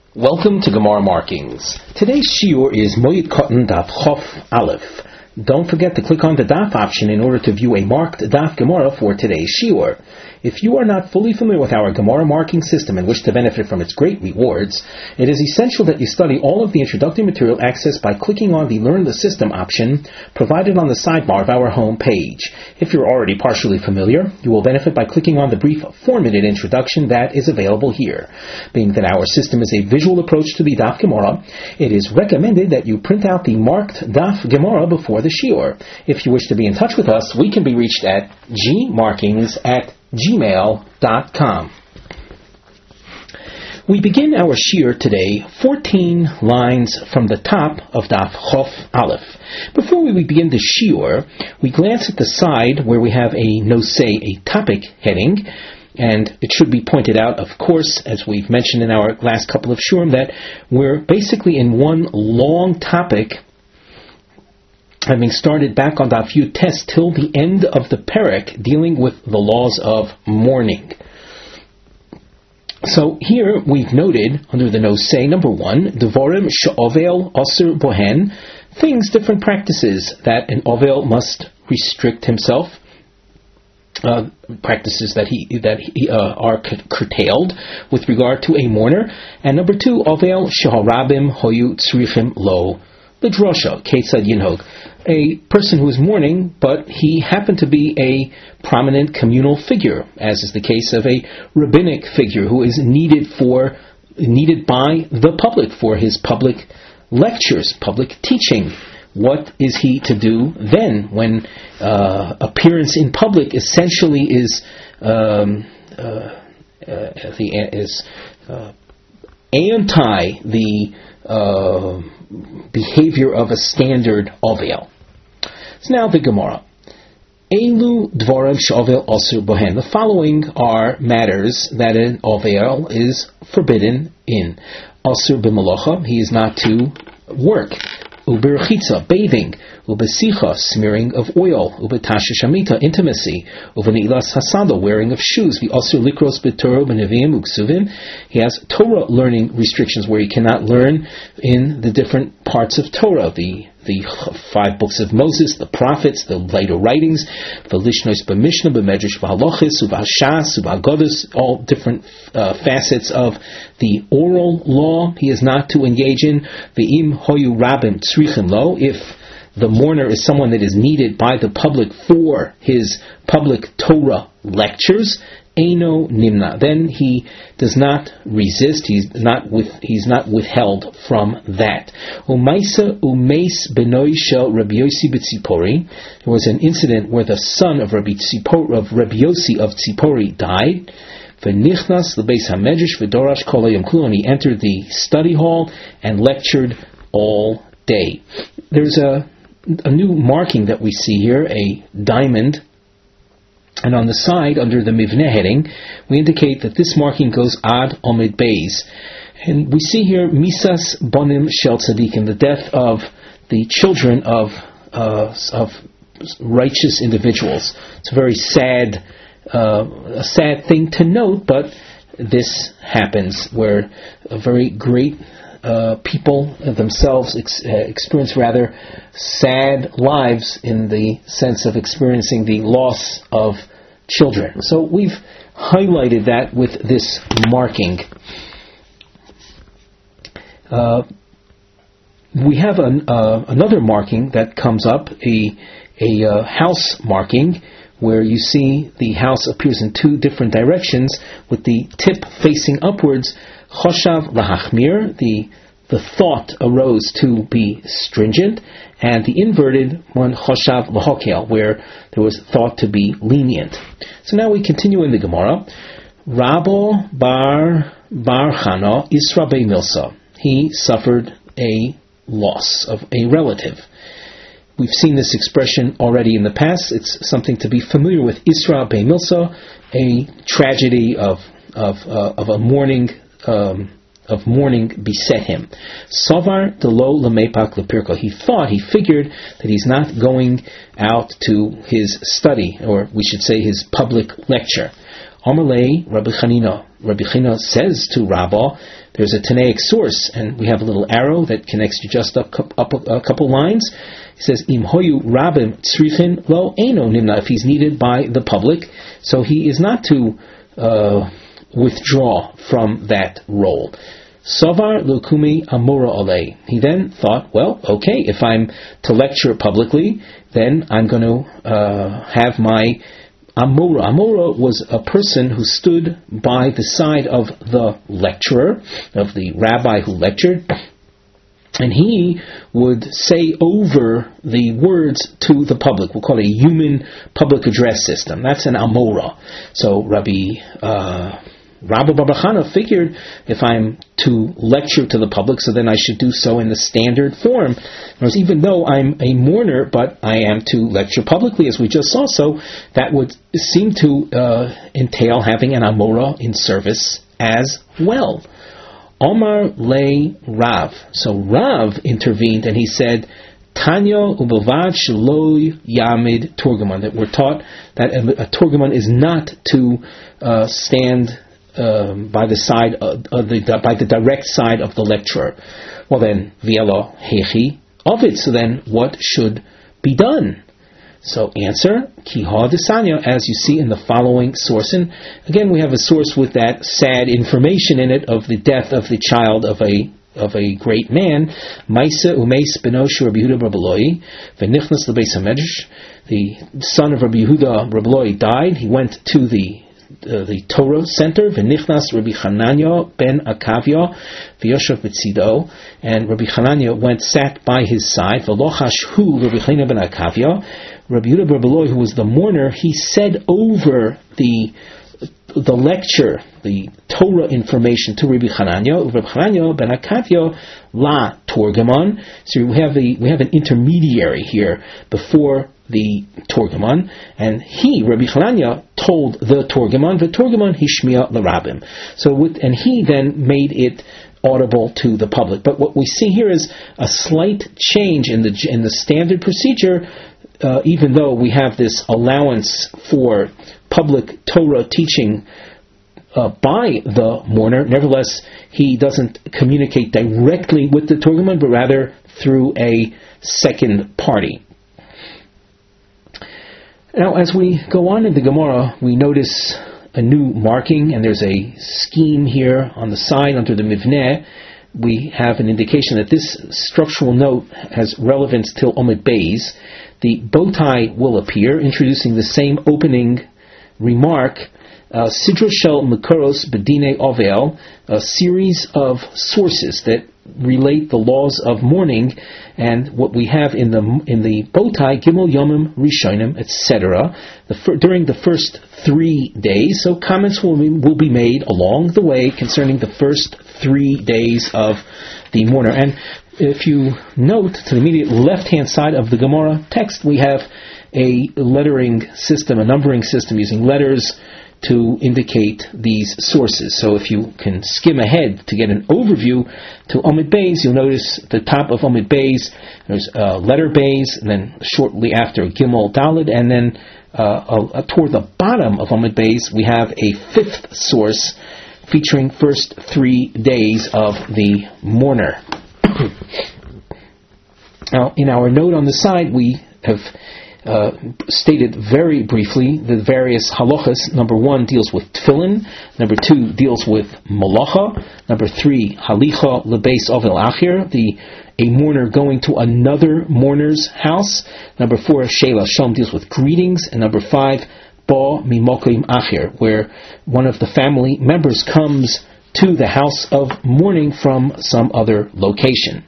Welcome to Gemara Markings. Today's shiur is Moed Katan Daf Chof Aleph. Don't forget to click on the Daf option in order to view a marked Daf Gemara for today's shiur. If you are not fully familiar with our Gemara marking system and wish to benefit from its great rewards, it is essential that you study all of the introductory material accessed by clicking on the Learn the System option provided on the sidebar of our home page. If you're already partially familiar, you will benefit by clicking on the brief 4-minute introduction that is available here. Being that our system is a visual approach to the Daf Gemara, it is recommended that you print out the marked Daf Gemara before the shiur. If you wish to be in touch with us, we can be reached at gmarkings@gmail.com. We begin our shiur today 14 lines from the top of Daf Chof Aleph. Before we begin the shiur, we glance at the side where we have a nosei, a topic heading, and it should be pointed out, of course, as we've mentioned in our last couple of shiurim, that we're basically in one long topic, having started back on Daf Yud Tes till the end of the Perek, dealing with the laws of mourning. So here we've noted under the nosei, number 1, Devorim she'ovel asur bohen, things, different practices that an ovel must restrict himself, practices that are curtailed with regard to a mourner. And number 2, ovel she'harabim hoyu tzrichim lo l'drosha ketzad yinhog, a person who is mourning, but he happened to be a prominent communal figure, as is the case of a rabbinic figure who is needed by the public for his public lectures, public teaching. What is he to do then when appearance in public essentially is anti the behavior of a standard ovel? So now the Gemara. Elu dvarim she'ovel asur bohen. The following are matters that an ovel is forbidden in. Asur b'malacha, he is not to work. Uberchitza, bathing. Ubesicha, smearing of oil. Ubetasha shamita, intimacy. Uvenilas hasada, wearing of shoes. The asur likros b'torah b'neviim uksuvim. He has Torah learning restrictions where he cannot learn in the different parts of Torah, the 5 books of Moses, the prophets, the later writings, the lishnos b'mishnah, b'medrash, b'halachis, b'hashas, b'agodus, all different facets of the oral law he is not to engage in. V'im hoyu rabim tzrichim lo, if the mourner is someone that is needed by the public for his public Torah lectures, Eino nimna, then he does not resist, he's not withheld from that. Umaisa umeis benoi shel Rabbi Yossi b'Tzipori. There was an incident where the son of Rabbi Yossi of Tzipori died. V'nichnas l'beis hamedrash v'dorash kol hayom kulu, and he entered the study hall and lectured all day. There's a new marking that we see here, a diamond. And on the side, under the Mivneh heading, we indicate that this marking goes ad omid beis. And we see here, Misas bonim shel tzadikim, the death of the children of righteous individuals. It's a very sad thing to note, but this happens where a very great people themselves experience rather sad lives in the sense of experiencing the loss of children. So we've highlighted that with this marking. We have another marking that comes up, a house marking, where you see the house appears in 2 different directions with the tip facing upwards. Choshav lahachmir, the thought arose to be stringent, and the inverted one, choshav lahokel, where there was thought to be lenient. So now we continue in the Gemara. Rabbo bar Chana Isra bei Milsa. He suffered a loss of a relative. We've seen this expression already in the past. It's something to be familiar with. Isra bei Milsa, a tragedy of a mourning. Of mourning beset him. Savar delo lemepak lepirka. He figured that he's not going out to his study, or we should say his public lecture. Amalei Rabbi Chanina. Rabbi Chanina says to Rabbah, there's a Tanaic source, and we have a little arrow that connects you just up a couple lines. He says, Im hoyu rabim tzrichin lo eino nimna, if he's needed by the public, so he is not to withdraw from that role. Savar lukumi amora alei. He then thought, well, okay, if I'm to lecture publicly, then I'm going to have my amora. Amora was a person who stood by the side of the lecturer, of the rabbi who lectured, and he would say over the words to the public. We'll call it a human public address system. That's an amora. So Rabbi Bar Chana figured, if I'm to lecture to the public, so then I should do so in the standard form. Whereas even though I'm a mourner, but I am to lecture publicly, as we just saw, so that would seem to entail having an amora in service as well. Omar le Rav. So Rav intervened and he said, Tanya ubavad sheloi yamid turgaman, that we're taught that a turgaman is not to stand by the side by the direct side of the lecturer. Well then, vielo hechi ovid. So then, what should be done? So answer, kiha desanya, as you see in the following source. And again, we have a source with that sad information in it of the death of the child of a great man. Maisa umeis benosh Rabbi Yehuda Rabbi Eloi v'nichnas lebeis hamedrash. The son of Rabbi Yehuda Rabbi Eloi died. He went to the Torah center, v'nichnas Rabbi Hananya ben Akavya v'yoshav b'tzido, and Rabbi Hananya sat by his side. V'lo chashhu Rabbi Hananya ben Akavya. Rabbi Yehuda Rabbi Eloi, who was the mourner, he said over the lecture, the Torah information to Rabbi Hananya. Rabbi Hananya ben Akavya la Torgaman. So we have an intermediary here before the Torgaman, and Rabbi Hananya, told the Torgaman hishmiya l'rabim. And he then made it audible to the public. But what we see here is a slight change in the standard procedure. Even though we have this allowance for public Torah teaching by the mourner, nevertheless, he doesn't communicate directly with the Torgaman, but rather through a second party. Now, as we go on in the Gemara, we notice a new marking, and there's a scheme here on the side under the Mivneh. We have an indication that this structural note has relevance till Omid Beis. The bow tie will appear, introducing the same opening remark, Sidra Shel Mekaros Bedine Ovel, a series of sources that relate the laws of mourning, and what we have in the bow tie, Gimel Yomim Rishonim, etc., during the first 3 days. So comments will be made along the way concerning the first 3 days of the mourner. And if you note, to the immediate left-hand side of the Gemara text, we have a lettering system, a numbering system using letters to indicate these sources. So if you can skim ahead to get an overview to Omid Beis, you'll notice the top of Omid Beis, there's letter Beis, and then shortly after Gimel Daled, and then toward the bottom of Omid Beis, we have a fifth source featuring first 3 days of the mourner. Now, in our note on the side, we have stated very briefly the various halachas. Number 1 deals with tefillin. Number 2 deals with malacha. Number 3, halicha lebeis ovel achir, a mourner going to another mourner's house. Number 4, sheila shom, deals with greetings. And number 5, ba mimokim achir, where one of the family members comes to the house of mourning from some other location.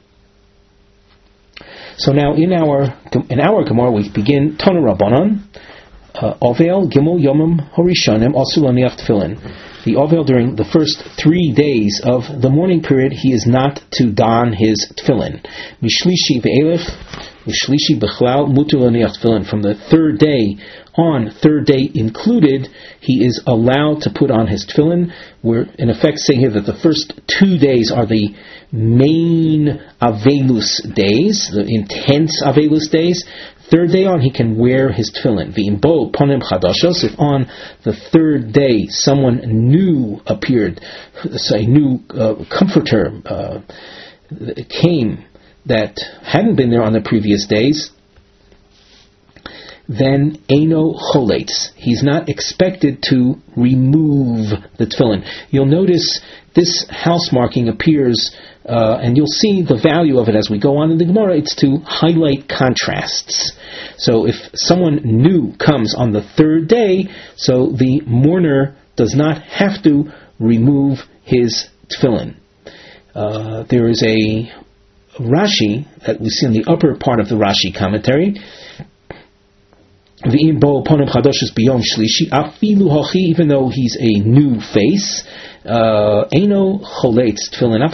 So now in our Gemara we begin Tana Rabbanan, Ovel Gimel Yomim Horishonim Asul Laniach Tefillin. The Ovel, during the first 3 days of the mourning period, he is not to don his tefillin. Mishlishi ve'elef, Mishlishi bechlal mutu laniach tefillin. From the third day on, third day included, he is allowed to put on his tefillin. We're in effect saying here that the first 2 days are the main Avelus days, the intense Avelus days. third day on, he can wear his tefillin. V'imbo ponim chadashos, if on the third day someone new appeared, so a new comforter came that hadn't been there on the previous days, then Eino Choletz. He's not expected to remove the tefillin. You'll notice this house marking appears, and you'll see the value of it as we go on in the Gemara. It's to highlight contrasts. So if someone new comes on the third day, so the mourner does not have to remove his tefillin. There is a Rashi that we see in the upper part of the Rashi commentary. Even though he's a new face, Eino Choletz tefillin.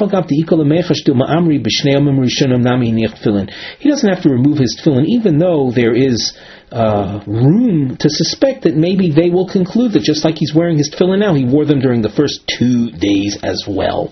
He doesn't have to remove his tefillin, even though there is room to suspect that maybe they will conclude that just like he's wearing his tefillin now, he wore them during the first 2 days as well.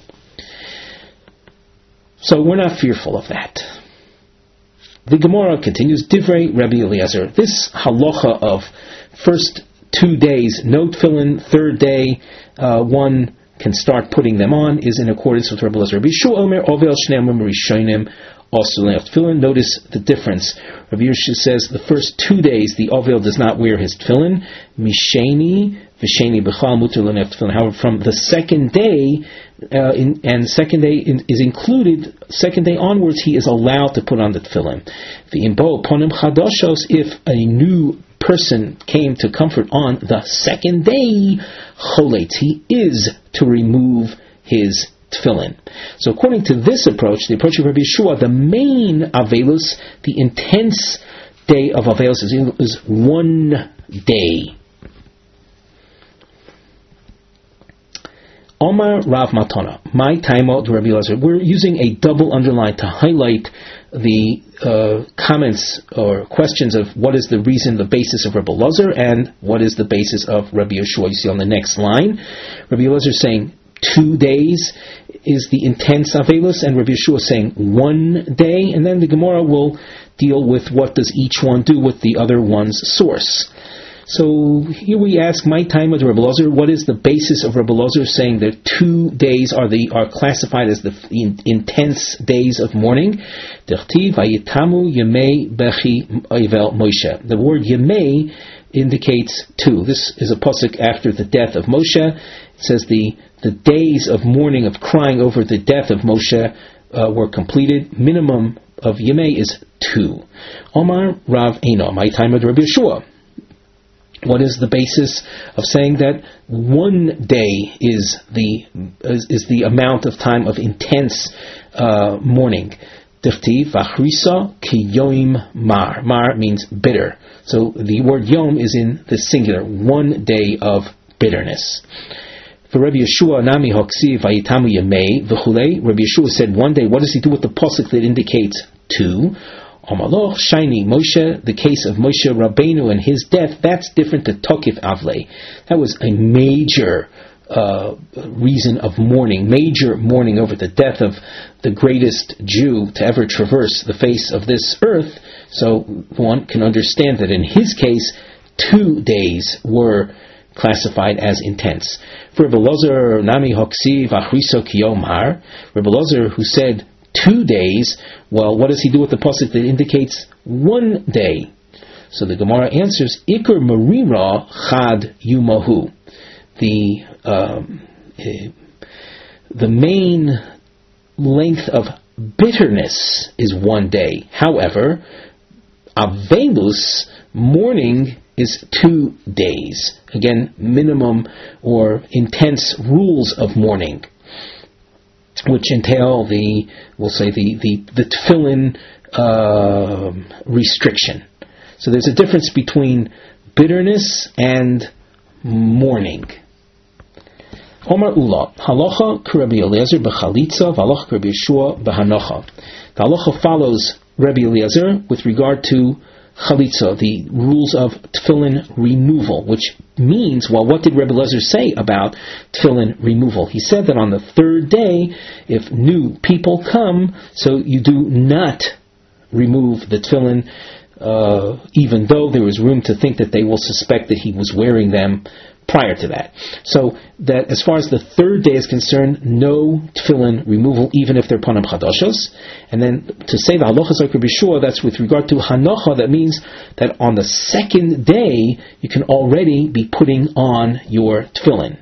So we're not fearful of that. The Gemara continues, Divrei Rabbi Eliezer. This halacha of first 2 days, no tefillin, third day, one can start putting them on, is in accordance with Rabbi Eliezer. Rabbi Yeshua Omer, Ovel Shnei Amim Rishonim, also tefillin. Notice the difference. Rabbi Yeshua says the first 2 days the Ovel does not wear his tefillin. Misheni v'sheni b'chal muter l'nef tefillin. However, from the second day, and second day is included, second day onwards, he is allowed to put on the tefillin. V'imbo ponim chadashos, if a new person came to comfort on the second day, choletz, he is to remove his tefillin. So according to this approach, the approach of Rabbi Yeshua, the main avelus, the intense day of avelus is 1 day. Omar Rav Matana, my taimo to Rabbi Eliezer. We're using a double underline to highlight the comments or questions of what is the reason, the basis of Rabbi Eliezer, and what is the basis of Rabbi Yeshua. You see on the next line, Rabbi Eliezer is saying 2 days is the intense avelus, and Rabbi Yeshua is saying 1 day, and then the Gemara will deal with what does each one do with the other one's source. So here we ask, my time with Rabbi Eliezer, what is the basis of Rabbi Eliezer saying that 2 days are classified as the intense days of mourning? The word Yemei indicates 2. This is a pasuk after the death of Moshe. It says the days of mourning, of crying over the death of Moshe were completed. Minimum of Yemei is 2. Omar Rav Eino, my time with Rabbi Yeshua. What is the basis of saying that 1 day is the amount of time of intense mourning? Dichtiv v'achrisa ki yom mar. Mar means bitter. So the word yom is in the singular. 1 day of bitterness. For Rabbi Yeshua, nami hoksi vayitamu yemei v'chulei. Rabbi Yeshua said 1 day. What does he do with the pasuk that indicates 2? Amaloch Shaini Moshe, the case of Moshe Rabbeinu and his death, that's different to Tokif Avlei. That was a major reason of mourning, major mourning over the death of the greatest Jew to ever traverse the face of this earth. So one can understand that in his case, 2 days were classified as intense. For Rebbe Eliezer, Nami Hoksi Vachriso Kiyomar, Rebbe Eliezer, who said 2 days, well, what does he do with the pasuk that indicates 1 day? So the Gemara answers, Iker Marira Chad Yumahu. The main length of bitterness is 1 day. However, Avelus, mourning, is 2 days. Again, minimum or intense rules of mourning, which entail the tefillin restriction. So there's a difference between bitterness and mourning. Omar Ula, halacha k'Rabbi Eliezer b'chalitza, v'halacha k'Rabbi Yeshua b'hanocha. The halacha follows Rabbi Eliezer with regard to chalitza, the rules of tefillin removal, which means, well, what did Rebbe Eliezer say about tefillin removal? He said that on the 3rd day, if new people come, so you do not remove the tefillin, even though there is room to think that they will suspect that he was wearing them prior to that. So that as far as the third day is concerned, no tefillin removal, even if they're panim chadashos. And then to say the halachas like Rabbi Shua, that's with regard to hanacha. That means that on the second day you can already be putting on your tefillin.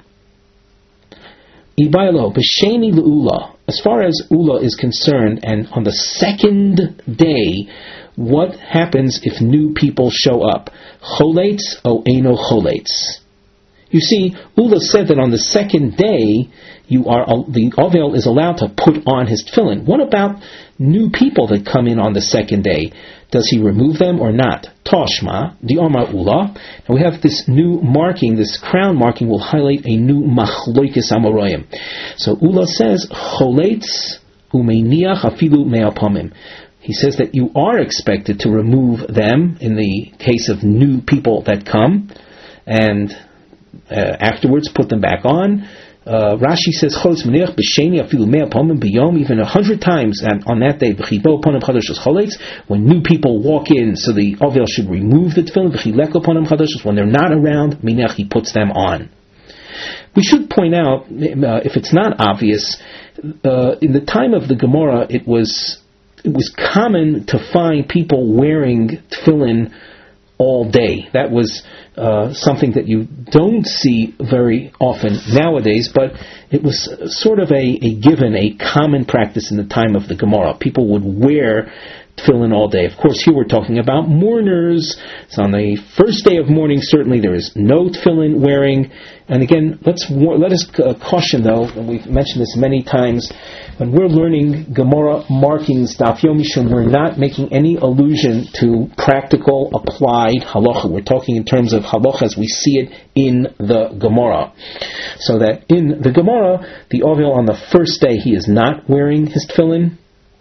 Ibaylo b'sheni leula. As far as ula is concerned, and on the second day, what happens if new people show up? Choletz o eno choletz. You see, Ula said that on the second day, the Ovel is allowed to put on his tefillin. What about new people that come in on the second day? Does he remove them or not? Toshma, the Omar Ula. And we have this new marking, this crown marking will highlight a new machloikis amoroyim. So Ula says, Choletz umeiniach afilu me'apomim. He says that you are expected to remove them in the case of new people that come, and afterwards put them back on. Rashi says choletz meniach b'sheni afilu mea pomim b'yom, even 100 times on that day. B'chibo ponim chadashos choletz, when new people walk in, so the ovel should remove the tefillin. B'chileko ponim chadashos, when they're not around, meniach, he puts them on. We should point out, if it's not obvious, in the time of the Gemara, it was common to find people wearing tefillin all day. That was something that you don't see very often nowadays, but it was sort of a given, a common practice in the time of the Gemara. People would wear tefillin all day. Of course, here we're talking about mourners. So on the first day of mourning, certainly there is no tefillin wearing. And again, let us caution, though, and we've mentioned this many times, when we're learning Gemara markings, Daf Yomi Shum, we're not making any allusion to practical, applied halacha. We're talking in terms of halacha as we see it in the Gemara. So that in the Gemara, the Ovel on the first day, he is not wearing his tefillin,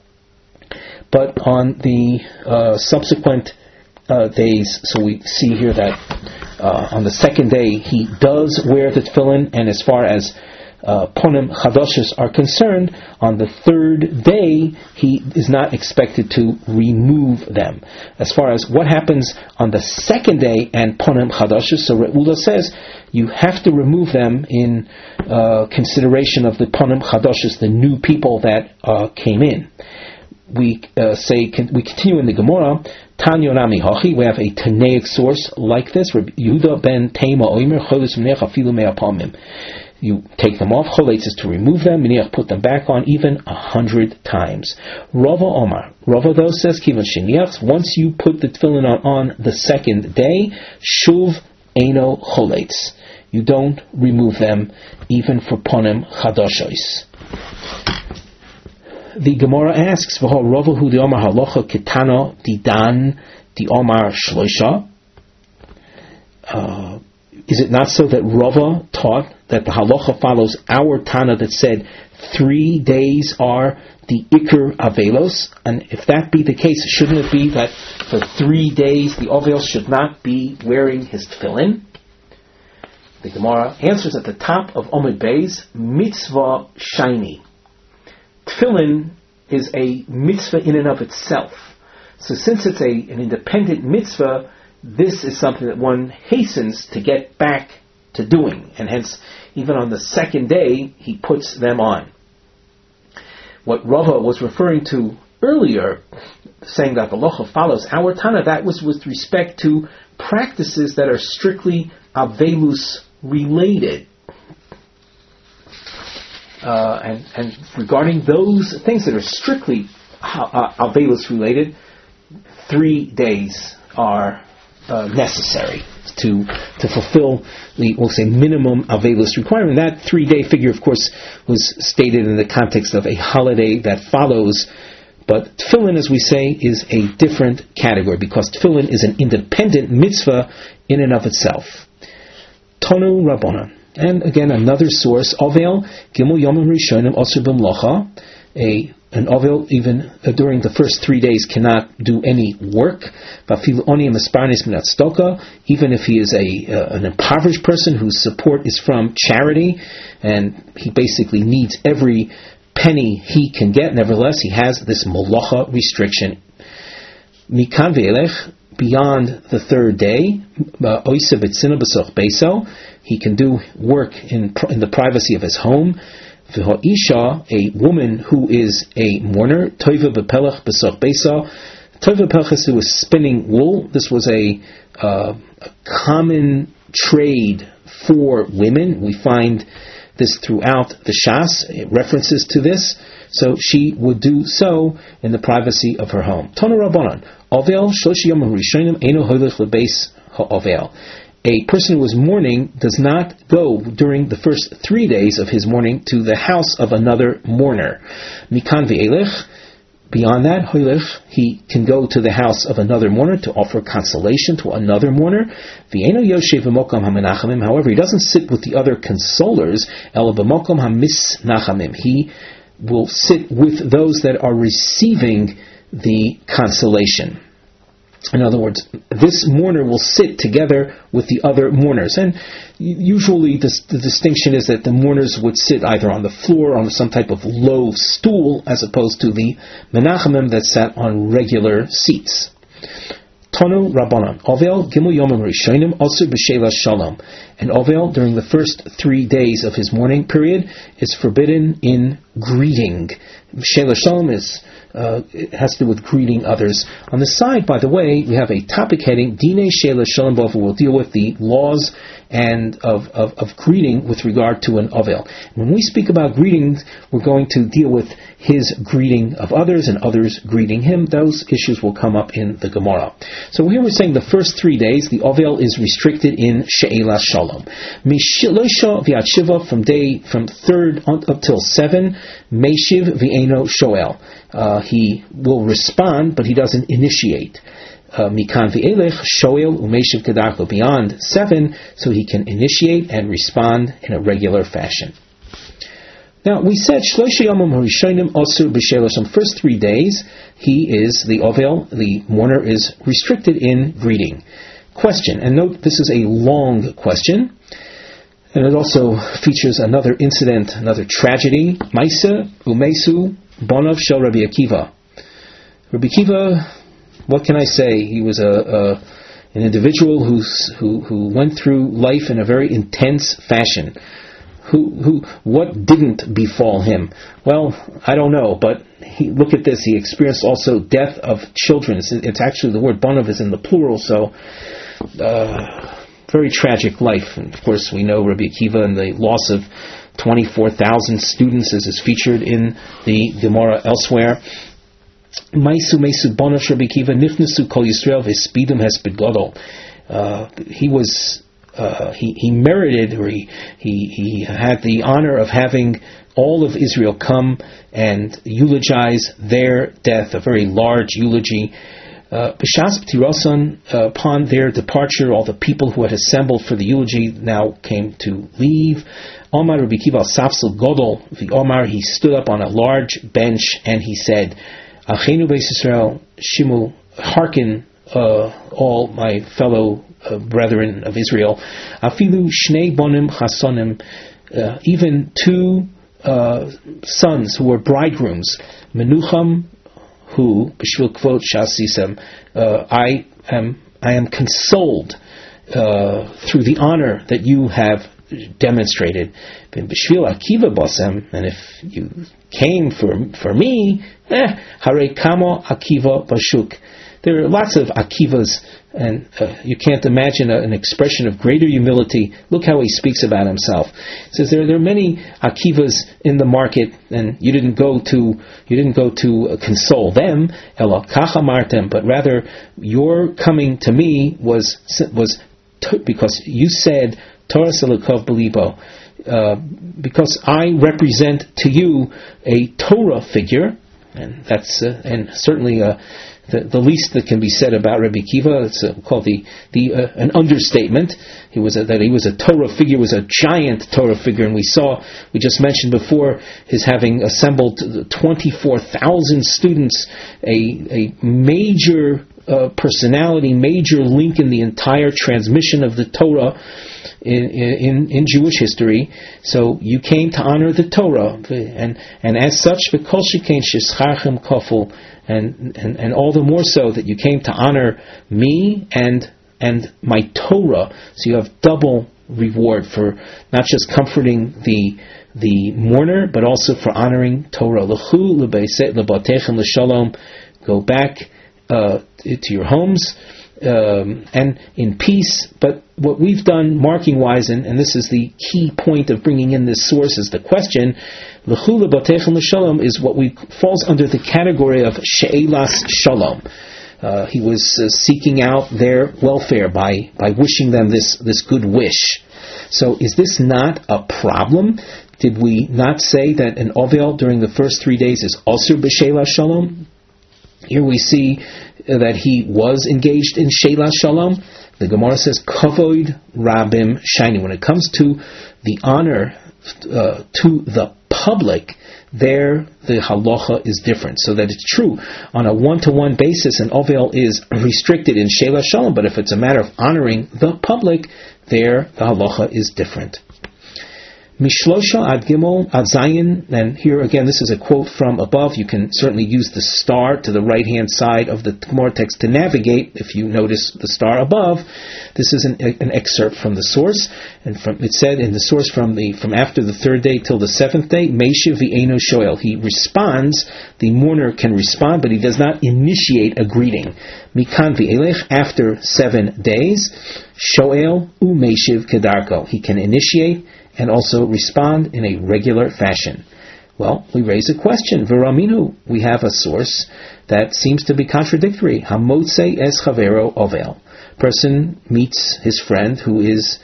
but on the subsequent days, so we see here that on the second day he does wear the tefillin, and as far as ponim chadashos are concerned, on the third day he is not expected to remove them. As far as what happens on the second day and ponim chadashos, so Re'ula says you have to remove them in consideration of the ponim chadashos, the new people that came in. We continue in the Gemara. Tanya Nami Hachi. We have a Tanaic source like this. Rabbi Yehuda ben Tema Oimer Choletz Meniach Afilu Me'apamim. You take them off. Choletz is to remove them. Meniach put them back on even 100 times. Rava Omar. Rava though says Kivan Sheniach. Once you put the tefillin on the second day, Shuv Eino Choletz. You don't remove them even for ponim chadashos. The Gemara asks, "V'ho Ravahu the Omar halacha ketana didan the Omar shloisha." Is it not so that Rava taught that the halacha follows our Tana that said 3 days are the Iker Avelos? And if that be the case, shouldn't it be that for 3 days the Ovel should not be wearing his tefillin? The Gemara answers at the top of Omid Beis, mitzvah shiny. Tefillin is a mitzvah in and of itself. So since it's an independent mitzvah, this is something that one hastens to get back to doing. And hence, even on the second day, he puts them on. What Rava was referring to earlier, saying that the halacha follows our Tana, that was with respect to practices that are strictly Avelus related. And regarding those things that are strictly Avelus related, 3 days are necessary to fulfill the, we'll say, minimum Avelus requirement. That 3-day figure, of course, was stated in the context of a holiday that follows. But tefillin, as we say, is a different category because tefillin is an independent mitzvah in and of itself. Tonu Rabbanan. And again, another source, Ovel, Gimel Yomim Rishonim Osir B'Mlocha. An Ovel, even during the first 3 days, cannot do any work. Even if he is an impoverished person whose support is from charity, and he basically needs every penny he can get, nevertheless, he has this Molocha restriction. Mikan ve'elech, beyond the third day, he can do work in the privacy of his home. V'ha'isha, a woman who is a mourner, toiva b'pelach b'soch beisa. Toiva b'pelach, who was spinning wool. This was a common trade for women. We find this throughout the Shas, references to this. So she would do so in the privacy of her home. Tonu Rabbanan, Ovel shloshi yom harishonim eino holech lebeis ha'ovel. A person who is mourning does not go during the first 3 days of his mourning to the house of another mourner. Mikan ve'elech, beyond that, holech, he can go to the house of another mourner to offer consolation to another mourner. V'eino yoshev b'mokom hamenachamim. However, he doesn't sit with the other consolers. Ela b'mokom hamisnachamim. He will sit with those that are receiving the consolation. In other words, this mourner will sit together with the other mourners. And usually the distinction is that the mourners would sit either on the floor or on some type of low stool, as opposed to the menachamim that sat on regular seats. Tonu Rabbanan, Ovel Gimel Yomim Rishonim Osur B'Sheila Shalom. And Ovel, during the first 3 days of his mourning period, is forbidden in greeting. B'Sheila Shalom it has to do with greeting others. On the side, by the way, we have a topic heading, Dinei Sheila Shalom B'Ovel. We'll deal with the laws and of greeting with regard to an Ovel. When we speak about greetings, we're going to deal with his greeting of others and others greeting him. Those issues will come up in the Gemara. So here we're saying the first 3 days, the Ovel is restricted in She'ela Shalom. Mishloisha v'at Shiva, from 3rd up till 7, Meishiv v'eno Shoel. He will respond, but he doesn't initiate. Mikan v'elech Shoel u'meishiv kedarko, beyond 7, so he can initiate and respond in a regular fashion. Now, we said, Shloisha Yomim Harishonim Osur B'Sheila Shalom. First 3 days, he is, the Ovel, the mourner, is restricted in greeting. Question, and note this is a long question, and it also features another incident, another tragedy. Maisa Umesu Bonav Shel Rabbi Akiva. Rabbi Akiva, what can I say? He was an individual who went through life in a very intense fashion. What didn't befall him? Well, I don't know, but look at this. He experienced also death of children. It's actually, the word Bonav is in the plural, so very tragic life. And of course, we know Rabbi Akiva and the loss of 24,000 students, as is featured in the Gemara elsewhere. Maisu Bonav Rabbi Akiva nichnasu kol Yisrael v'spidum hesped gadol. He was. He merited, or he had the honor of having all of Israel come and eulogize their death, a very large eulogy. B'shas B'tirasan, upon their departure, all the people who had assembled for the eulogy now came to leave. Omar Rabbi Akiva al Safsel Godol, the Omar, he stood up on a large bench and he said, Achenu Beis Yisrael, Shimu, hearken, all my fellow brethren of Israel, afilu shnei bonim chasonim, even 2 sons who were bridegrooms, menucham, who b'shvil kvod shasisem, I am consoled through the honor that you have demonstrated. B'shvil akiva basem, and if you came for me, hare kamo akiva bashuk. There are lots of Akivas, and you can't imagine an expression of greater humility. Look how he speaks about himself. He says there are many Akivas in the market, and you didn't go to console them, ela kacha martem, but rather your coming to me was because you said Torah selukov belibo, because I represent to you a Torah figure, and that's and certainly the least that can be said about Rabbi Akiva. It's called an understatement. He was a Torah figure, was a giant Torah figure, and we just mentioned before his having assembled 24,000 students, a major personality, major link in the entire transmission of the Torah in Jewish history. So you came to honor the Torah, and as such, v'kol shekain shescharchem kaful, and all the more so that you came to honor me and my Torah. So you have double reward for not just comforting the mourner, but also for honoring Torah. L'chu l'batechem l'shalom. Go back to your homes and in peace. But what we've done marking-wise, and this is the key point of bringing in this source, is the question, L'chu l'batechem l'shalom is what falls under the category of she'elas shalom. He was seeking out their welfare by wishing them this good wish. So is this not a problem? Did we not say that an Ovel during the first 3 days is Asur b'Sheila Shalom? Here we see that he was engaged in Sheila Shalom. The Gemara says, Kavod Rabim Shiny. When it comes to the honor to the public, there the halacha is different. So that it's true, on a one-to-one basis, an Ovel is restricted in Sheila Shalom, but if it's a matter of honoring the public, there the halacha is different. Mishlosha ad gimel ad zayin, and here again this is a quote from above. You can certainly use the star to the right hand side of the Gemara text to navigate. If you notice the star above, this is an excerpt from the source, and it said in the source from after the third day till the seventh day, Meishiv v'eino shoel. He responds. The mourner can respond, but he does not initiate a greeting. Mikan v'elech, after 7 days, shoel u meishiv kedarko. He can initiate and also respond in a regular fashion. Well, we raise a question. V'raminu, we have a source that seems to be contradictory. Hamotze es chavero ovel. Person meets his friend who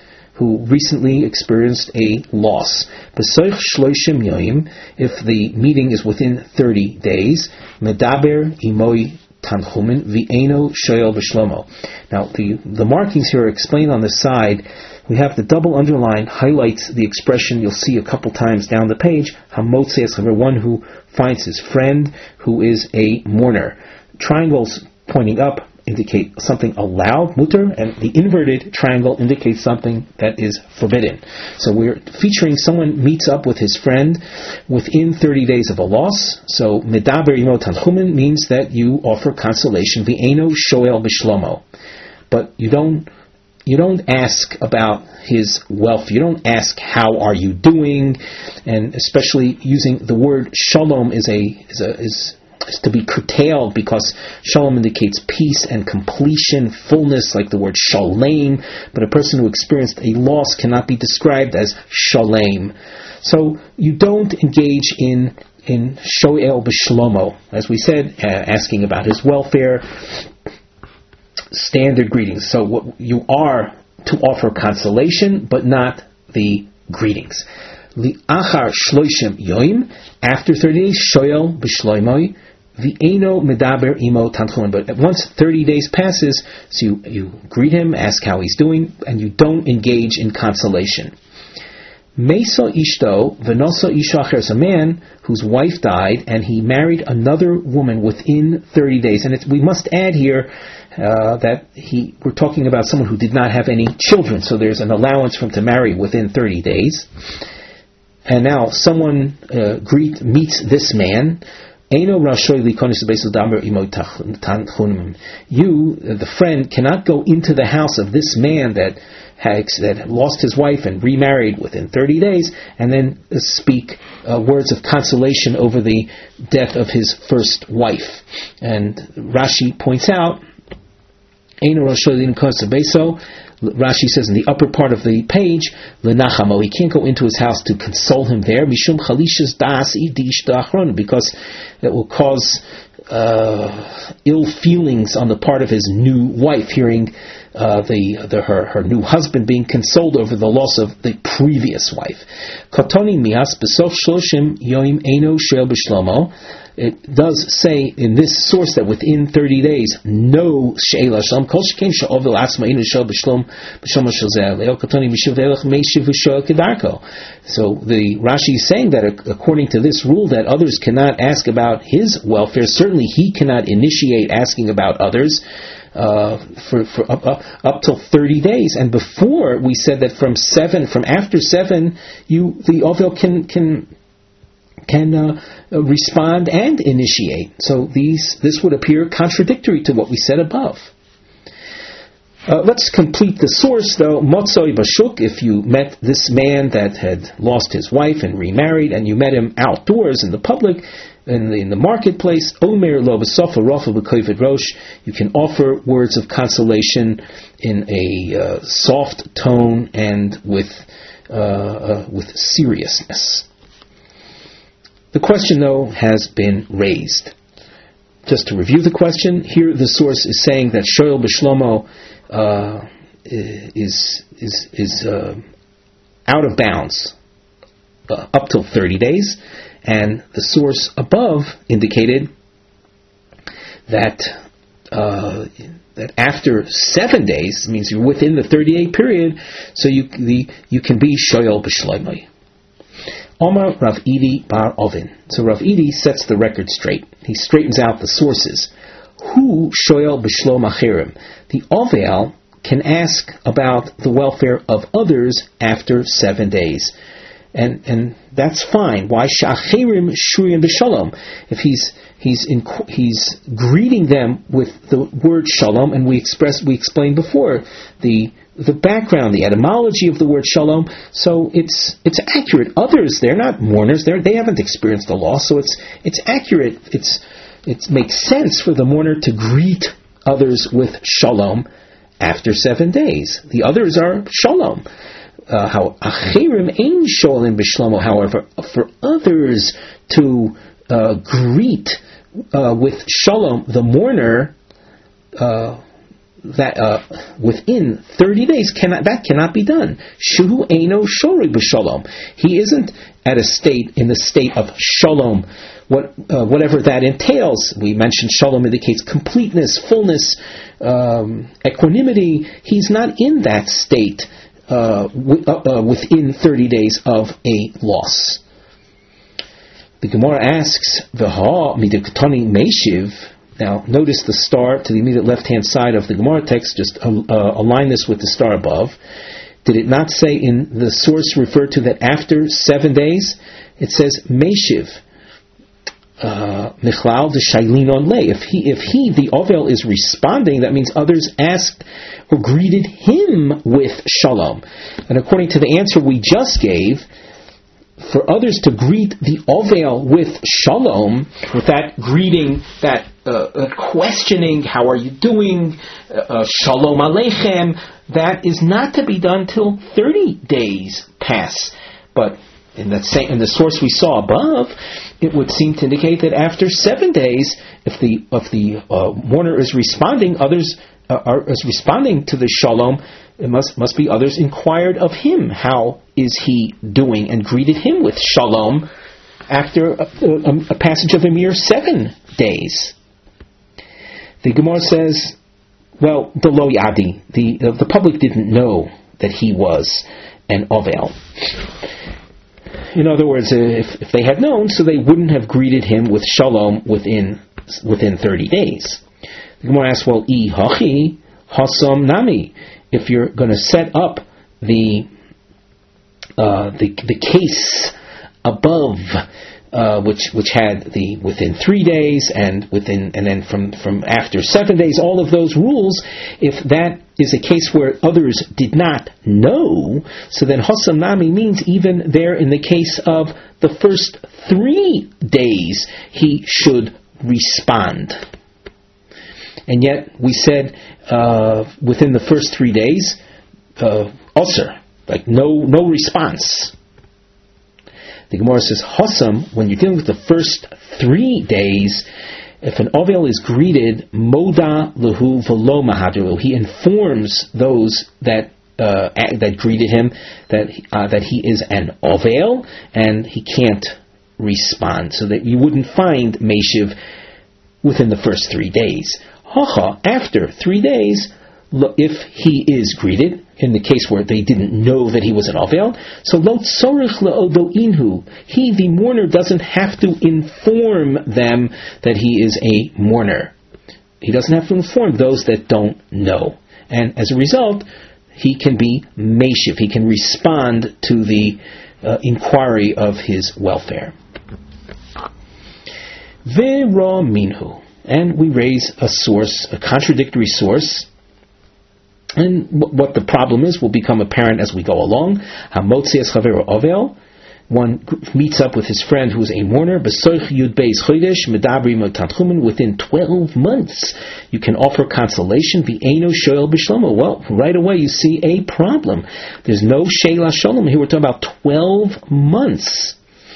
recently experienced a loss. B'soich shloishim yoyim, if the meeting is within 30 days, medaber imoi tanchumin v'eino shoyel b'shlomo. Now, the markings here are explained on the side. We have the double underline, highlights the expression you'll see a couple times down the page, hamotze es chaver, one who finds his friend who is a mourner. Triangles pointing up indicate something allowed, mutter, and the inverted triangle indicates something that is forbidden. So we're featuring someone meets up with his friend within 30 days of a loss. So medaber imo tanchumin means that you offer consolation, v'eino shoel b'shlomo. But you don't ask about his wealth. You don't ask how are you doing, and especially using the word shalom is to be curtailed, because shalom indicates peace and completion, fullness, like the word shalem. But a person who experienced a loss cannot be described as shalem. So you don't engage in shoel b'shlomo, as we said, asking about his welfare. Standard greetings. So what you are to offer consolation, but not the greetings. Li'achar shloishim yoim, after 30 days, shoyel b'shloimoi, v'eino medaber imo tanchumin. But once 30 days passes, so you greet him, ask how he's doing, and you don't engage in consolation. Meso ishto v'noso isha acher, is a man whose wife died and he married another woman within 30 days. And we must add here that we're talking about someone who did not have any children, so there's an allowance for him to marry within 30 days. And now someone meets this man. You, the friend, cannot go into the house of this man that lost his wife and remarried within 30 days, and then speak words of consolation over the death of his first wife. And Rashi points out, Rashi says in the upper part of the page, Lenachamo, he can't go into his house to console him there, Mishum Chalishas Das Idish Dachron, because it will cause ill feelings on the part of his new wife, hearing her new husband being consoled over the loss of the previous wife. Katoni mias besof shloshim yoim eno shel b'shlomo. It does say in this source that within 30 days, no she'ela shalom kol sheken she'ovel asma eno shel b'shlom b'shlomo shel zeh leo katoni mishiv elech meishiv v'shoel kedarko. So the Rashi is saying that according to this rule that others cannot ask about his welfare, certainly he cannot initiate asking about others for up till 30 days. And before we said that from after 7, the Ovel can respond and initiate. So this would appear contradictory to what we said above. Let's complete the source though. Motzoi bashuk, if you met this man that had lost his wife and remarried, and you met him outdoors in the public, in the marketplace, Omer lo b'sofa rafa b'kovid rosh, you can offer words of consolation in a soft tone and with seriousness. The question, though, has been raised. Just to review the question, here the source is saying that Shoel b'shlomo is out of bounds up till 30 days, and the source above indicated that after 7 days means you're within the 30-day period, so you can be Shoel b'shlomo. Omar Rav Idi Bar Ovin. So Rav Idi sets the record straight. He straightens out the sources. Hu shoyel b'shlom acherim. The Ovel can ask about the welfare of others after 7 days. And that's fine. Why sha'acherim shuriyim b'shalom? If he's greeting them with the word shalom, and we explained before the background, the etymology of the word shalom, so it's accurate. Others, they're not mourners, they haven't experienced the loss, so it's accurate. It makes sense for the mourner to greet others with shalom after 7 days. The others are shalom. However, for others to greet with shalom the mourner within 30 days cannot be done. Shuhu eino shori b'shalom. He isn't in the state of shalom, whatever that entails. We mentioned shalom indicates completeness, fullness, equanimity. He's not in that state within 30 days of a loss. The Gemara asks, "V'ha midaktani meishiv." Now, notice the star to the immediate left-hand side of the Gemara text. Just align this with the star above. Did it not say in the source referred to that after 7 days? It says meishiv. Michlal de shailin on lei. If he, the Ovel, is responding, that means others asked or greeted him with shalom. And according to the answer we just gave, for others to greet the Ovel with shalom, with that greeting, that questioning, how are you doing, shalom aleichem, that is not to be done till 30 days pass. But in the source we saw above, it would seem to indicate that after 7 days, if the mourner is responding, others are responding to the shalom, it must be others inquired of him, how is he doing, and greeted him with shalom after a passage of a mere 7 days. The Gemara says, well, the lo yadi, the public didn't know that he was an Ovel. In other words, if they had known, so they wouldn't have greeted him with shalom within 30 days. The Gemara asks, well, I hachi hasam nami. If you're going to set up the case above, which had the within 3 days and then from after 7 days, all of those rules, if that is a case where others did not know, so then hasam nami means even there in the case of the first 3 days he should respond. And yet we said within the first 3 days, usher, like no response. The Gemara says, Hasam, when you're dealing with the first 3 days, if an Ovel is greeted, Moda Lahu Velo Mahadru, he informs those that greeted him that he is an Ovel and he can't respond, so that you wouldn't find Meshiv within the first 3 days. After 3 days, if he is greeted, in the case where they didn't know that he was an Ovel, so lo tzorich le'odoinhu, he, the mourner, doesn't have to inform them that he is a mourner. He doesn't have to inform those that don't know. And as a result, he can be meshiv, he can respond to the inquiry of his welfare. Ve'ra minhu, and we raise a source, a contradictory source, and what the problem is will become apparent as we go along. Hamotzias chaveru ovel, one meets up with his friend who is a mourner. B'soich yud beis chodesh medabri motanchumen, within 12 months you can offer consolation. V'eino shoel b'shlomo. Well, right away you see a problem. There's no sheila shalom. Here we're talking about 12 months.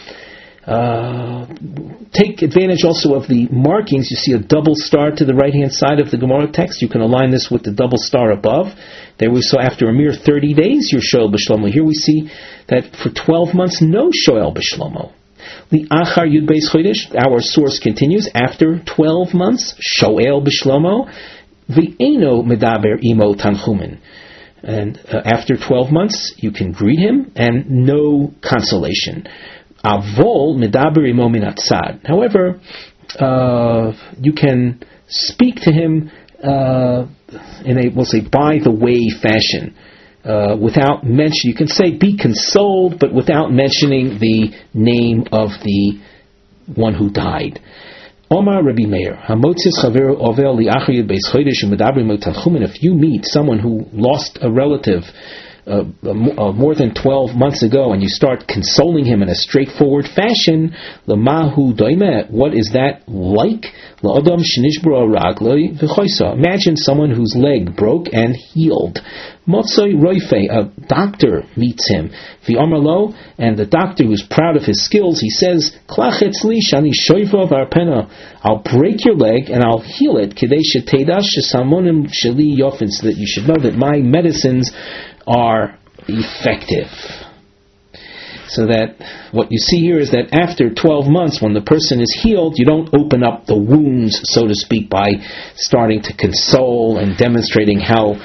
Take advantage also of the markings. You see a double star to the right hand side of the Gemara text. You can align this with the double star above. There we saw after a mere 30 days you're shoel b'shlomo. Here we see that for 12 months no shoel b'shlomo. The achar yud beis chodesh, our source continues, after 12 months shoel b'shlomo. V'eino medaber imo tanchumen. And after 12 months you can greet him and no consolation. Avol medaber imo min hatzad. However, you can speak to him in a, we'll say, by the way fashion, without mention. You can say, be consoled, but without mentioning the name of the one who died. Omar Rabbi Meir, Hamotzis chaveru ovel li'achar yud beis chodesh u'medaber imo tanchumen. If you meet someone who lost a relative more than 12 months ago, and you start consoling him in a straightforward fashion, l'mahu doime, what is that like? L'odam shenishbro ragloi v'choisa. Imagine someone whose leg broke and healed. Motzoi roife, a doctor meets him. V'amar lo, and the doctor who's proud of his skills, he says, klachetz li shani shoiva v'arpena. I'll break your leg and I'll heal it. Kidei sheteidash shesamonim sheli yofen, so that you should know that my medicines are effective. So that what you see here is that after 12 months, when the person is healed, you don't open up the wounds, so to speak, by starting to console and demonstrating how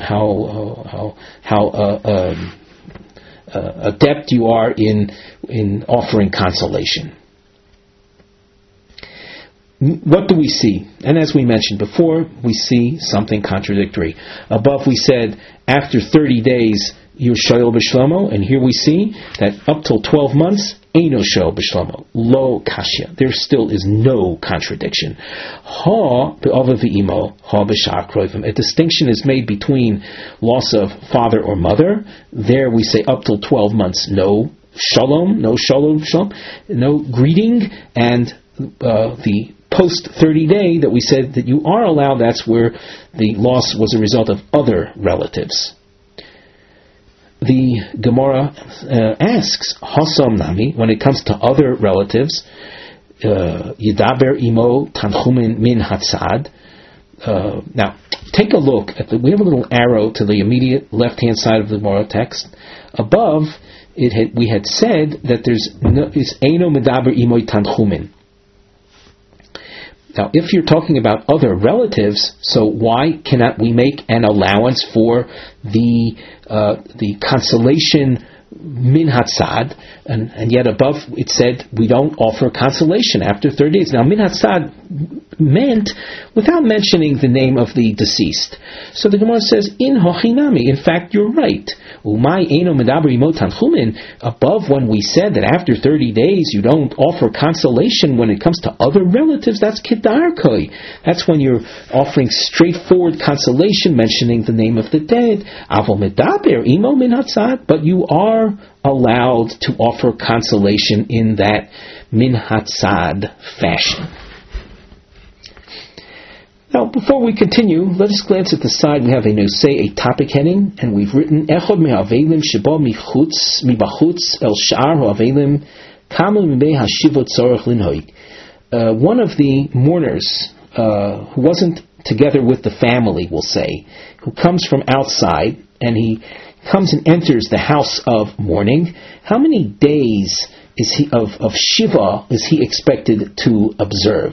adept you are in offering consolation. What do we see? And as we mentioned before, we see something contradictory. Above we said, after 30 days, you're shoel b'shlomo, and here we see that up till 12 months, eino shoel b'shlomo. Lo kashya. There still is no contradiction. Ha be'ava v'imo, ha b'shar kroivim. A distinction is made between loss of father or mother. There we say up till 12 months, no shalom, no shalom, no greeting, and the post 30 day that we said that you are allowed, that's where the loss was a result of other relatives. The Gemara asks, Hasam Nami, when it comes to other relatives, Yidaber Imo Tanchumin Min Hatzad. Now, take a look at we have a little arrow to the immediate left hand side of the Gemara text. Above, we had said that there's Eino Medaber Imo Tanchumin. Now, if you're talking about other relatives, so why cannot we make an allowance for the consolation min hatzad, and yet above it said we don't offer consolation after 30 days. Now, min hatzad meant without mentioning the name of the deceased. So the Gemara says, in hochinami, in fact, you're right. Umay eno medabri mo tanchumin, above when we said that after 30 days you don't offer consolation when it comes to other relatives, that's kedarkoi. That's when you're offering straightforward consolation, mentioning the name of the dead. Avo medaber imo min hatzad, but you are allowed to offer consolation in that min hatzad fashion. Now, before we continue, let us glance at the side. We have a nosei, a topic heading, and we've written Echod me'avelim sheba mibachutz el sha'ar ha'avelim kama mibei hashivot tzorach linhoig. one of the mourners who wasn't together with the family, we'll say, who comes from outside, and he comes and enters the house of mourning, how many days is he of Shiva is he expected to observe?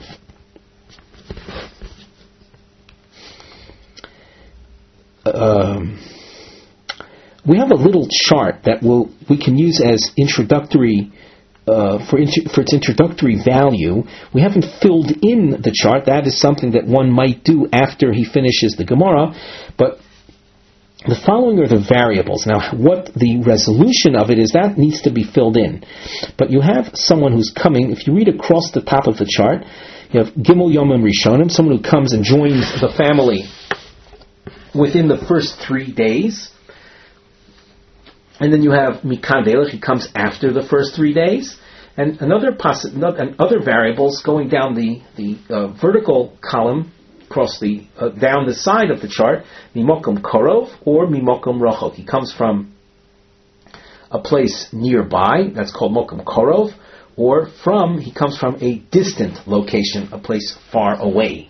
We have a little chart that we can use as introductory for its introductory value. We haven't filled in the chart. That is something that one might do after he finishes the Gemara, but the following are the variables. Now, what the resolution of it is, that needs to be filled in. But you have someone who's coming. If you read across the top of the chart, you have Gimel Yomim Rishonim, someone who comes and joins the family within the first 3 days. And then you have Mikan Ve'elech, he comes after the first 3 days. And other variables going down the vertical column, across the down the side of the chart, Mimokum Korov or Mimokum Rachok. He comes from a place nearby, that's called Mokum Korov, or he comes from a distant location, a place far away.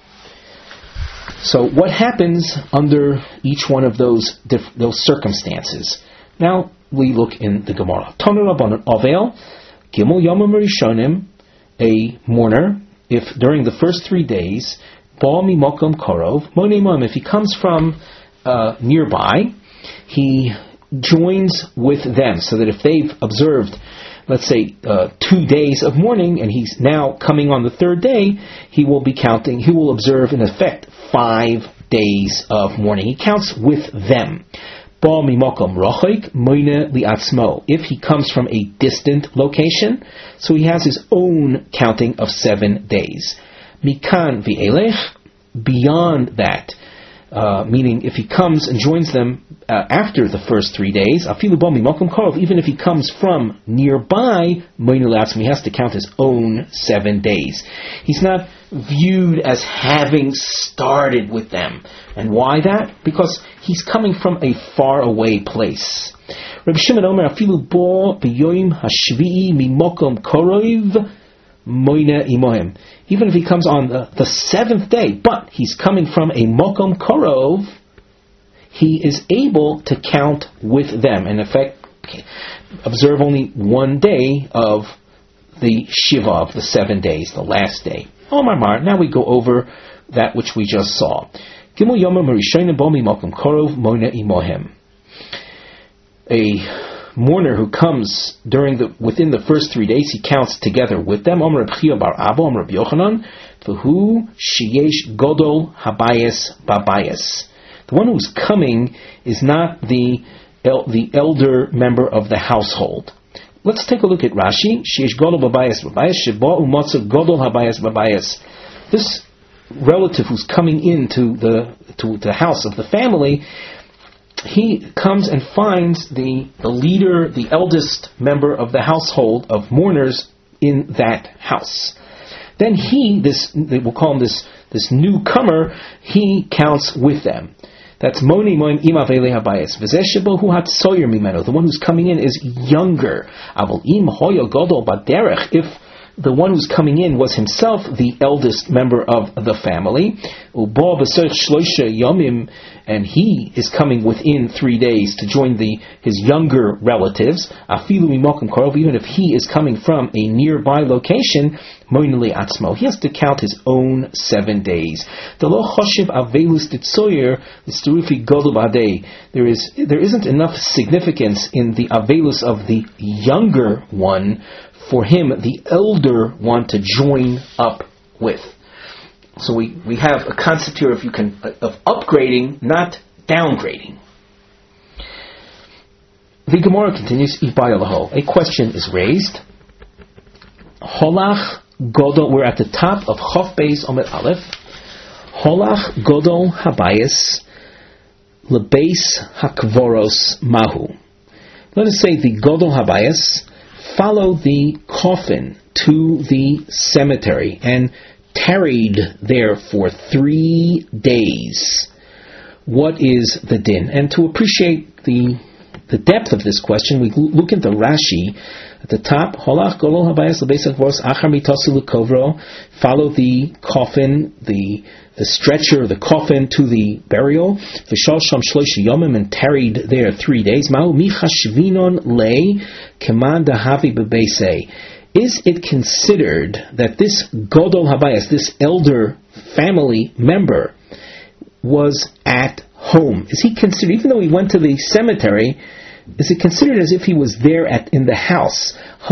So what happens under each one of those circumstances? Now we look in the Gemara. Tanu Rabbanan Avel, Gimel Yomim Rishonim, a mourner, if during the first 3 days, Ba Mimokum Korov, Monei Moim, if he comes from nearby, he joins with them, so that if they've observed, let's say, 2 days of mourning, and he's now coming on the third day, he will observe in effect 5 days of mourning. He counts with them. Ba Mimokum Rochik, Moine Liatzmo. If he comes from a distant location, so he has his own counting of 7 days. Mikan Ve'elech, beyond that, meaning if he comes and joins them after the first 3 days, Afilu Ba Mimokum Korov, even if he comes from nearby, he has to count his own 7 days. He's not viewed as having started with them. And why that? Because he's coming from a far away place. Rabbi Shimon Omer, Afilu Ba B'yoim Hashvi'i Mimokum Korov Moine Imohim. Even if he comes on the 7th day, but he's coming from a Mokom Korov, he is able to count with them. In effect, observe only 1 day of the Shiva, of the 7 days, the last day. Omar Mar, now we go over that which we just saw. Gimel Yomim Rishonim Bo Mimokom Korov Moine Imohim. A mourner who comes within the first 3 days, he counts together with them. Omer Reb Chia bar Abba, Omer Reb Yochanan, v'hu sheyesh godol habayis babayis. The one who's coming is not the elder member of the household. Let's take a look at Rashi. Sheyesh godol babayis babayis sheba umatzav godol habayis babayis. This relative who's coming into the house of the family, he comes and finds the leader, the eldest member of the household of mourners in that house. Then we'll call him this newcomer, he counts with them. That's Moni Moim Ima Vele Habayis. V'zeshebo hu hatsoyer mimeno. The one who's coming in is younger. Avol im hoyo godol baderech. If the one who's coming in was himself the eldest member of the family, ubo b'soich shloisha yomim, and he is coming within 3 days to join his younger relatives, afilu mimokum korov, even if he is coming from a nearby location, moineli atzmo, he has to count his own 7 days. The lo choshev avelus ditzoyer l'sterufi godel badei. There isn't enough significance in the avelus of the younger one for him, the elder one, to join up with. So we have a concept here of upgrading, not downgrading. The Gemara continues, a question is raised. Holach Godol, we're at the top of Chof Beis Omed Aleph. Holach Godol Habayis Lebeis Hakvoros Mahu. Let us say the Godol Habayis followed the coffin to the cemetery and tarried there for 3 days. What is the din? And to appreciate the the depth of this question, we look into Rashi at the top. Holach golol habayis lebeis hakvoros achar mitasu lekovro. Follow the coffin, the stretcher, the coffin to the burial. V'shal sham shlosh yomim, and tarried there 3 days. Ma'u michashvinon lei keman dahavi bebeisei. Is it considered that this Godol Habayas, this elder family member, was at home? Is he considered, even though he went to the cemetery, is it considered as if he was there in the house?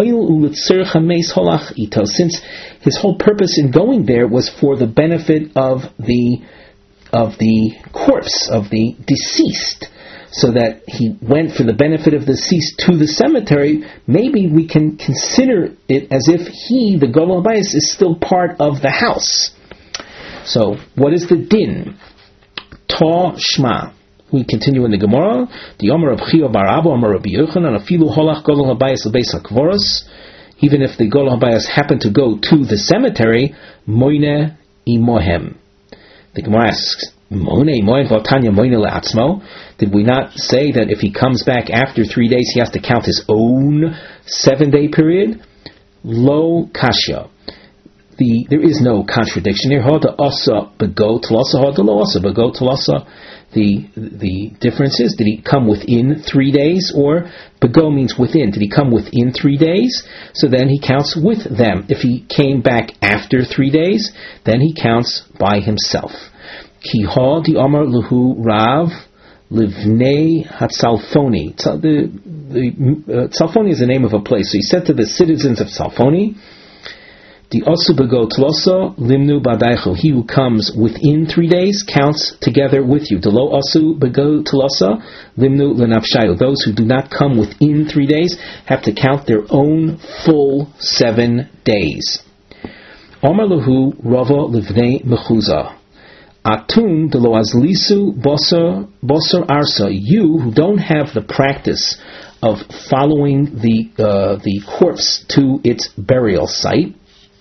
Since his whole purpose in going there was for the benefit of the corpse, of the deceased, so that he went for the benefit of the deceased to the cemetery, maybe we can consider it as if he, the Godol Habayis, is still part of the house. So, what is the din? Ta Shma. We continue in the Gemara. The Omer of Chio bar Abba, Omer Rabbi Yochanan, afilu holach Godol Habayis lebeis hakvoros. Even if the Godol Habayis happened to go to the cemetery, moine imohem. The Gemara asks, did we not say that if he comes back after 3 days, he has to count his own 7-day period? Lo kashya. There is no contradiction here. The difference is, did he come within 3 days, or bego means within? Did he come within 3 days? So then he counts with them. If he came back after 3 days, then he counts by himself. Ki ha di amar luhu Rav livnei hatzalfoni. The Tzalfoni is the name of a place. So he said to the citizens of Tzalfoni, Di osu bego tloso limnu badaichu. He who comes within 3 days counts together with you. Delo osu bego tloso limnu lenafshayu. Those who do not come within 3 days have to count their own full 7 days. Amar luhu Rava livnei mechuza. Atum de lo azlisu bosar arsa. You who don't have the practice of following the corpse to its burial site.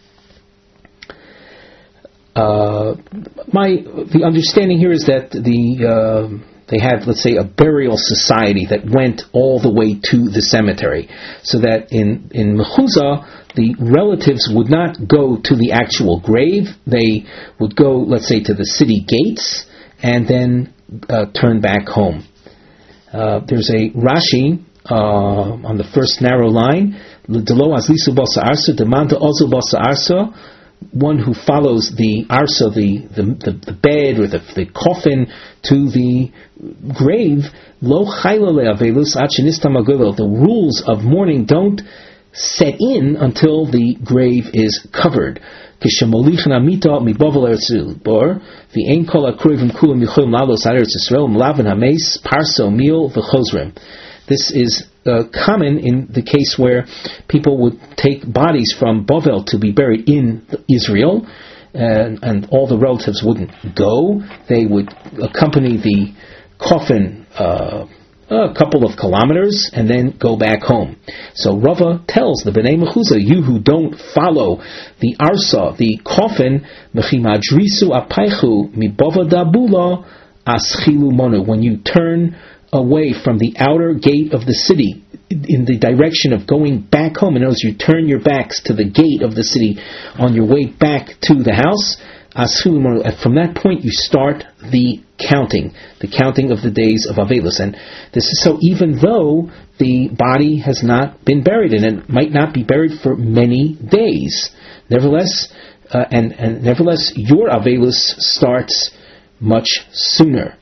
The understanding here is that they had, let's say, a burial society that went all the way to the cemetery, so that in Mechuzah, the relatives would not go to the actual grave. They would go, let's say, to the city gates and then turn back home. There's a Rashi on the first narrow line, Delo azlisu basa arsa, demanda ozu basa arsa. One who follows the arsa, the bed or the coffin to the grave, lo chayla le'avelus achenista magilo. The rules of mourning don't set in until the grave is covered. Kishemolichan amita mibovel eretz bor v'ein kol akruvim kulam yicholim lalos eretz Yisrael mlaven hameis parso mil v'chozrim. This is common in the case where people would take bodies from Bovel to be buried in Israel, and all the relatives wouldn't go. They would accompany the coffin a couple of kilometers and then go back home. So Rava tells the Bnei Mechuzah, you who don't follow the arsa, the coffin, mechimadrisu apaichu mibova dabula aschilu monu. When you turn away from the outer gate of the city in the direction of going back home, in other words, you turn your backs to the gate of the city on your way back to the house, from that point you start the counting of the days of Avelus. And this is so even though the body has not been buried, and it might not be buried for many days. Nevertheless, nevertheless, your Avelus starts much sooner.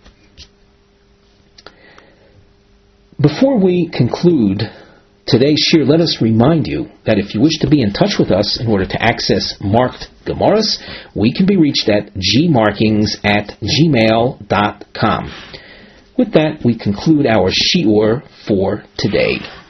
Before we conclude today's shir, let us remind you that if you wish to be in touch with us in order to access marked Gemaras, we can be reached at gmarkings@gmail.com. With that, we conclude our shiur for today.